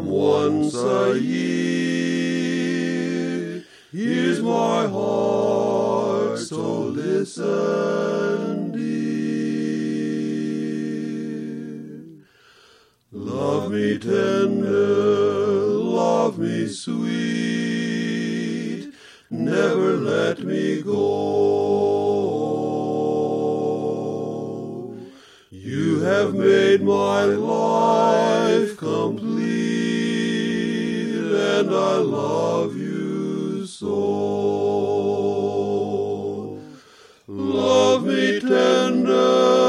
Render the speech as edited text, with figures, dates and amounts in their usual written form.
come once a year. Here's my heart, so listen, dear. Love me tender, love me sweet, never let me go. You have made my life complete, and I love you so. Love me tender,